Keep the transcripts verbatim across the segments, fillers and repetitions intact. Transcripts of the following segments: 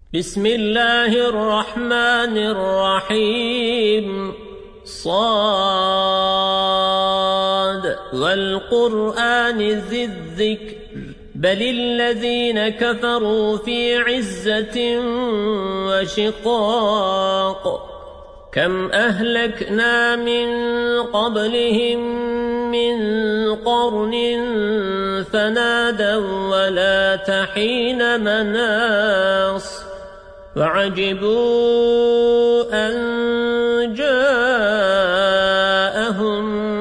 بسم الله الرحمن الرحيم صاد والقرآن ذي الذكر بل الذين كفروا في عزة وشقاق كم أهلكنا من قبلهم من قرن فنادوا ولا تحين مناص وعجبوا أن جاءهم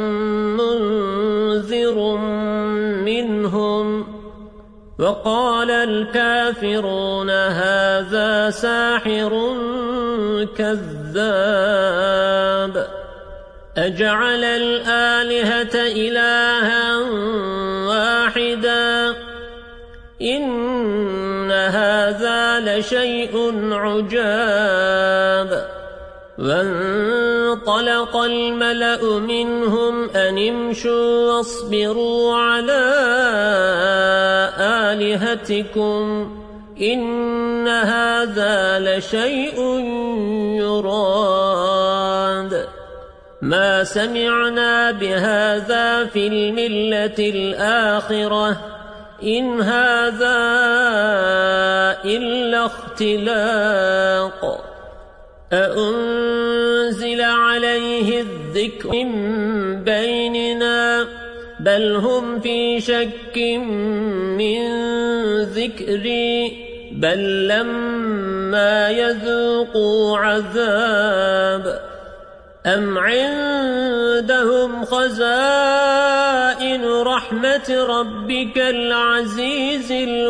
منذر منهم وقال الكافرون هذا ساحر كذاب أجعل الآلهة إلها واحدا إن هذا لشيء عجاب وانطلق الملأ منهم أن امشوا واصبروا على آلهتكم إن هذا لشيء يراد ما سمعنا بهذا في الملة الآخرة إن هذا إلا اختلاق أأنزل عليه الذكر من بيننا بل هم في شك من ذكري بل لما يذوقوا عذاب أم عندهم خزائن رحمة ربك العزيز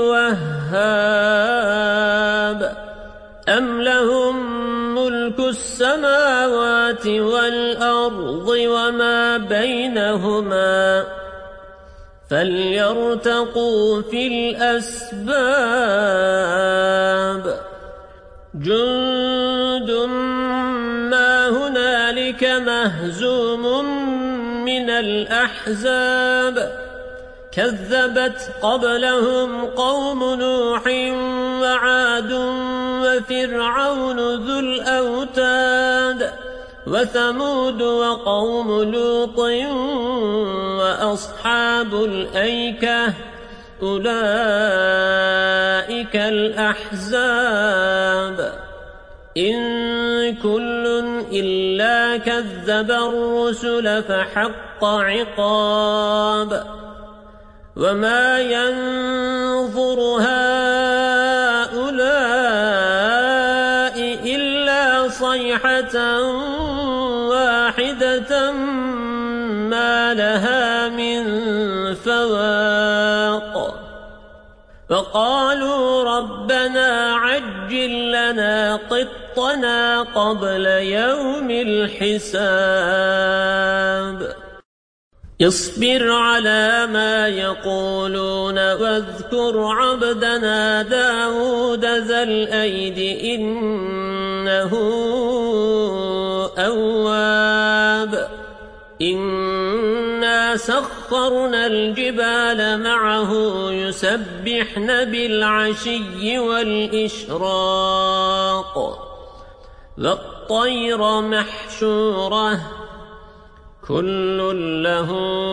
الوهاب أم لهم ملك السماوات والأرض وما بينهما فليرتقوا في الأسباب جند ما هنالك مهزوم من الأحزاب كذبت قبلهم قوم نوح وعاد وفرعون ذو الأوتاد وثمود وقوم لوط وأصحاب الأيكة أولئك الأحزاب إن كل إلا كذب الرسل فحق عقاب وما ينظر هؤلاء إلا صيحة واحدة ما لها من فواق فقالوا ربنا عجل لنا قطنا قبل يوم الحساب اصبر على ما يقولون واذكر عبدنا داود ذا الأيد إنه أواب إنا سخرنا الجبال معه يسبحن بالعشي والإشراق والطير محشورة كل له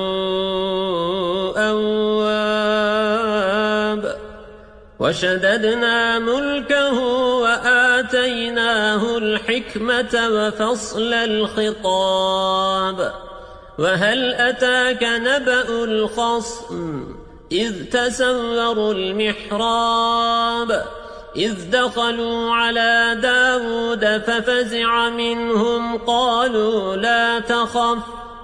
أواب وشددنا ملكه وآتيناه الحكمة وفصل الخطاب وهل أتاك نبأ الخصم إذ تسوروا المحراب إذ دخلوا على داود ففزع منهم قالوا لا تخف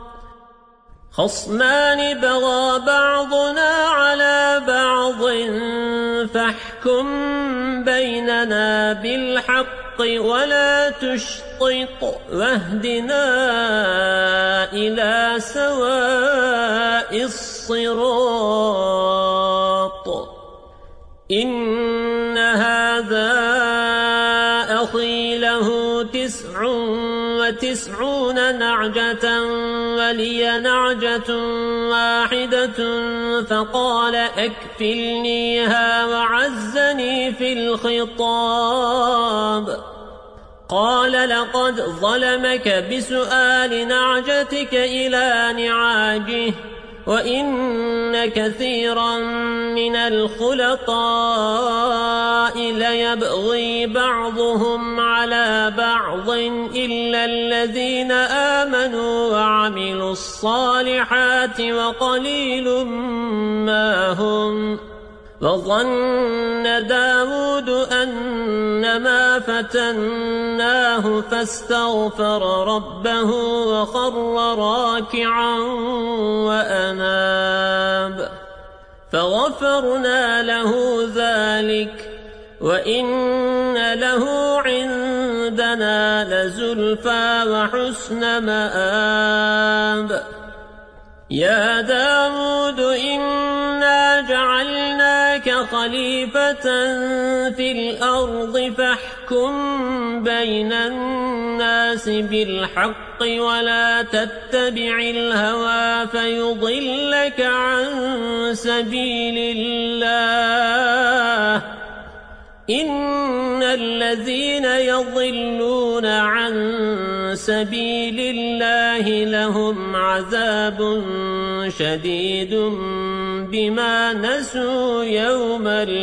خصمان بغى بعضنا على بعض فاحكم بيننا بالحق ولا تشطط واهدنا إلى سواء الصراط إن هذا أخي له تسع وتسعون نعجة ولي نعجة واحدة فقال أكفلنيها وعزني في الخطاب. قال لقد ظلمك بسؤال نعجتك إلى نعاجه وإن كثيرا من الخلطاء ليبغي بعضهم على بعض إلا الذين آمنوا وعملوا الصالحات وقليل ما هم. وظن داود أنما فتناه فاستغفر ربه وخر راكعا وأناب فغفرنا له ذلك وإن له عندنا لزلفى وحسن مآب. يا داود إنا جعلناك خليفة في الأرض فاحكم بين الناس بالحق ولا تتبع الهوى فيضلك عن سبيل الله. إن الذين يضلون عن سبيل الله لهم عذاب شديد بما نسوا يوم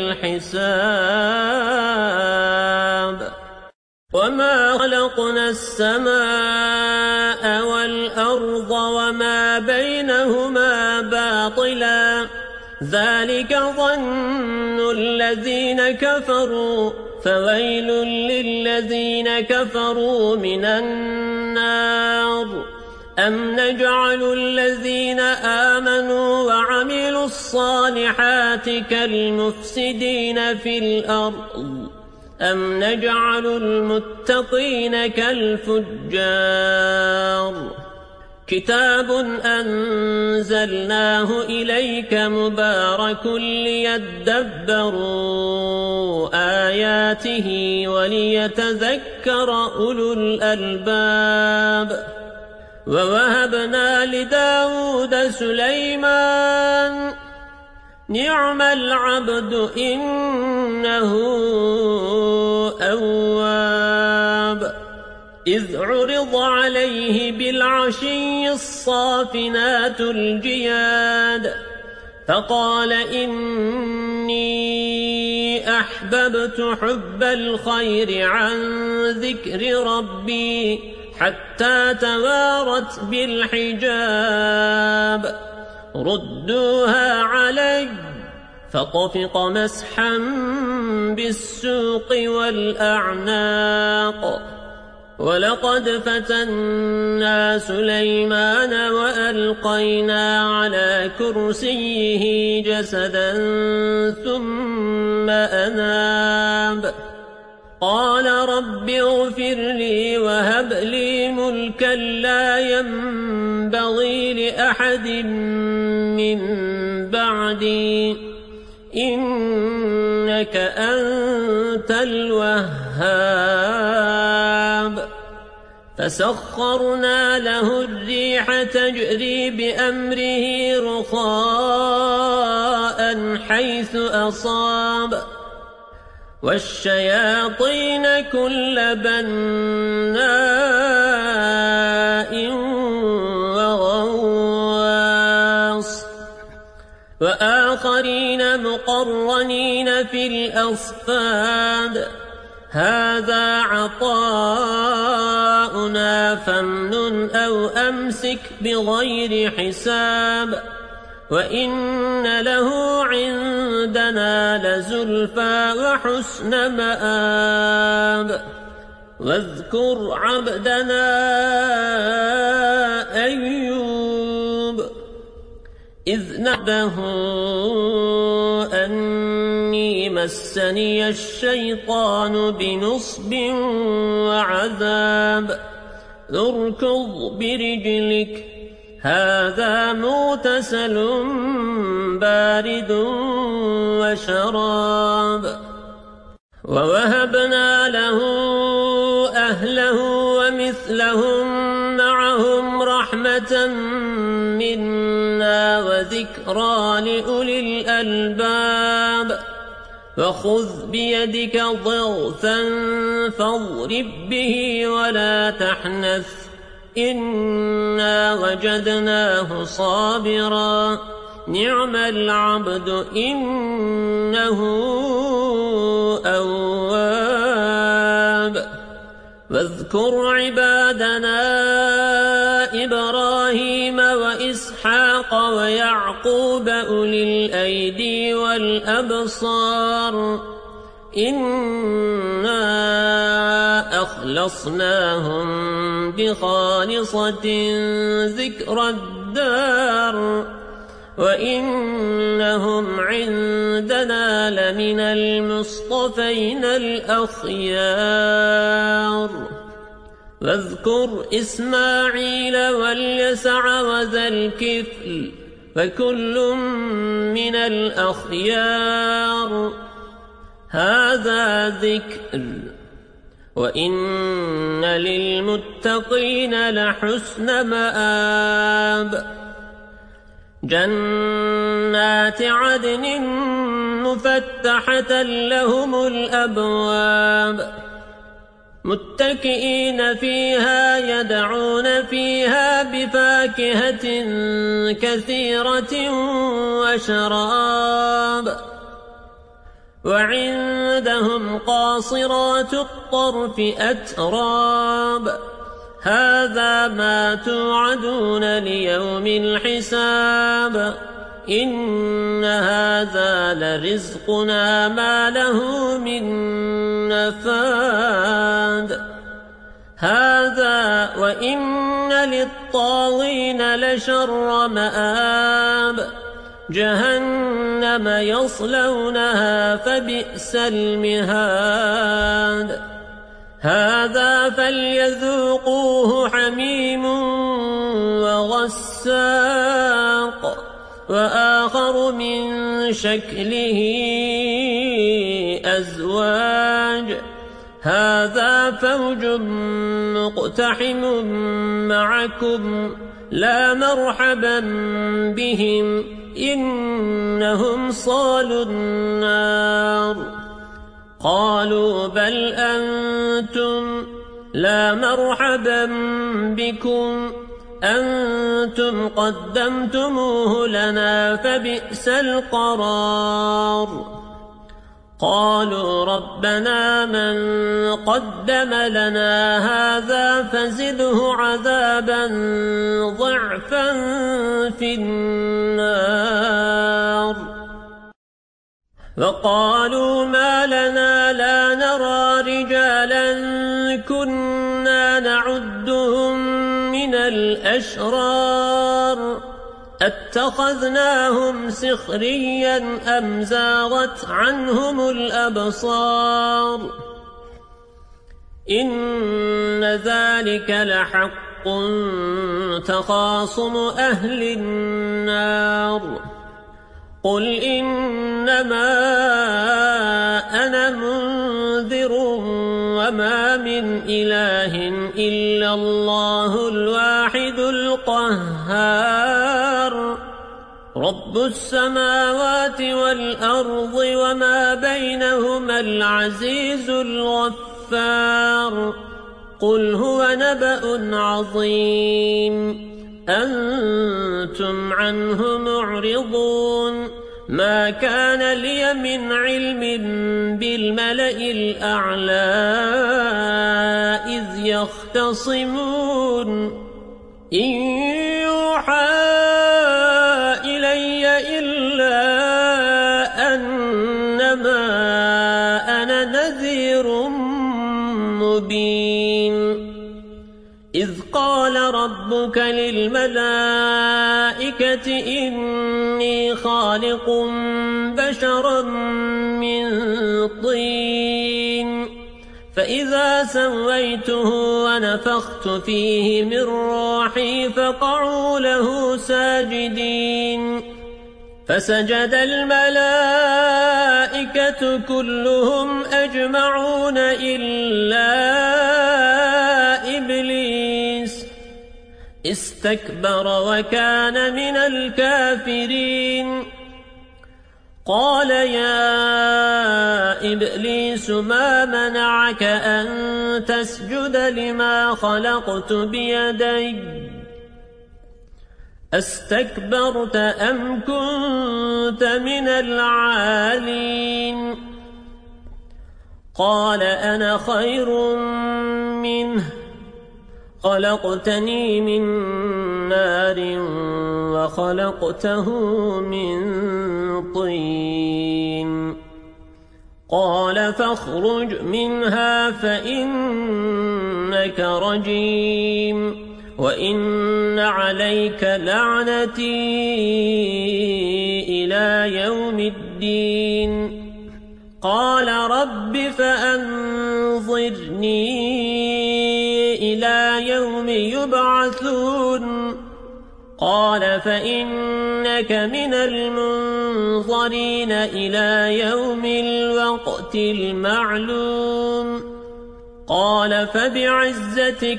الحساب. وما خلقنا السماء والأرض وما بينهما باطلا ذلك ظن الذين كفروا فويل للذين كفروا من النار. أم نجعل الذين آمنوا وعملوا الصالحات كالمفسدين في الأرض أم نجعل المتقين كالفجار. كتاب أنزلناه إليك مبارك ليدبروا آياته وليتذكر أولو الألباب. ووهبنا لداود سليمان نعم العبد إنه أواب. إذ عرض عليه بالعشي الصافنات الجياد فقال إني أحببت حب الخير عن ذكر ربي حتى توارت بالحجاب. ردوها علي فطفق مسحا بالسوق والأعناق. ولقد فتنا سليمان وألقينا على كرسيه جسدا ثم أناب. قال رب اغفر لي وهب لي ملكا لا ينبغي لأحد من بعدي إنك أنت الوهاب. فسخرنا له الريح تجري بأمره رخاء حيث أصاب والشياطين كل بناء وغواص وآخرين مقرنين في الأصفاد. هذا عطاؤنا فامنن أو أمسك بغير حساب وإن له عندنا لزلفى وحسن مآب. واذكر عبدنا أيوب إذ نبه أني مسني الشيطان بنصب وعذاب. اركض برجلك هذا مغتسل بارد وشراب. ووهبنا له أهله ومثله مثلهم معهم رحمة منا وذكرى لأولي الألباب فخذ بيدك ضغثا فاضرب به ولا تحنث إنا وجدناه صابرا نعم العبد إنه أواب واذكر عبادنا إبراهيم وإسحاق ويعقوب أولي الأيدي والأبصار إنا أخلصناهم بخالصة ذكر الدار وإنهم عندنا لمن المصطفين الأخيار واذكر إسماعيل واليسع وذا الكفل فكل من الأخيار هذا ذكر وإن للمتقين لحسن مآب جنات عدن مفتحة لهم الأبواب متكئين فيها يدعون فيها بفاكهة كثيرة وشراب وعندهم قاصرات الطرف أتراب هذا ما توعدون ليوم الحساب إن هذا لرزقنا ما له من نفاد هذا وإن للطاغين لشر مآب جهنم يصلونها فبئس المهاد هذا فليذوقوه حميم وغساق وآخر من شكله أزواج هذا فوج مقتحم معكم لا مرحبا بهم إنهم صالوا النار قالوا بل أنتم لا مرحبا بكم أنتم قدمتموه لنا فبئس القرار قالوا ربنا من قدم لنا هذا فزده عذابا ضعفا في النار وقالوا ما لنا لا نرى رجالا كنا نعدهم من الأشرار اتخذناهم سخريا أم زاغت عنهم الأبصار إن ذلك لحق تخاصم أهل النار قل إنما أنا منذر وما من إله إلا الله الواحد القهار رب السماوات والأرض وما بينهما العزيز الغفار قل هو نبأ عظيم أنتم عنه معرضون ما كان لي من علم بالملأ الأعلى إذ يختصمون إن يوحى إلي إلا أنما أنا نذير مبين إذ قال ربك للملائكة إني خالق بشرا من طين فإذا سويته ونفخت فيه من روحي فقعوا له ساجدين فسجد الملائكة كلهم أجمعون إلا إبليس استكبر وكان من الكافرين قال يا إبليس ما منعك أن تسجد لما خلقت بيدي استكبرت أم كنت من العالين قال أنا خير منه خلقتني من نار وخلقته من طين قال فاخرج منها فإنك رجيم وإن عليك لعنتي إلى يوم الدين قال رب فأنظرني إلى يوم يبعثون قال فإنك من المنظرين إلى يوم الوقت المعلوم قال فبعزتك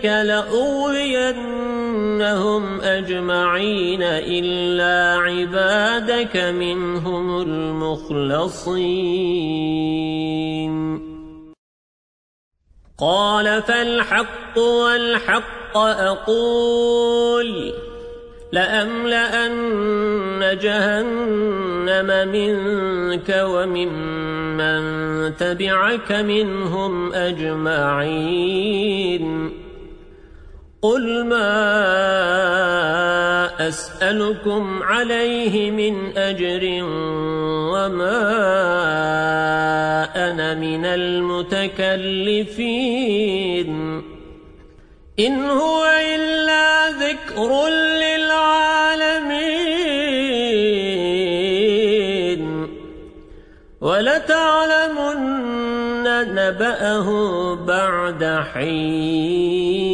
لأغوينهم أجمعين إلا عبادك منهم المخلصين قال فالحق والحق أقول لأملأن جهنم منك وممن تبعك منهم أجمعين قل ما أسألكم عليه من أجر وما أنا من المتكلفين إن هو إلا ذكر للعالمين ولتعلمن نبأه بعد حين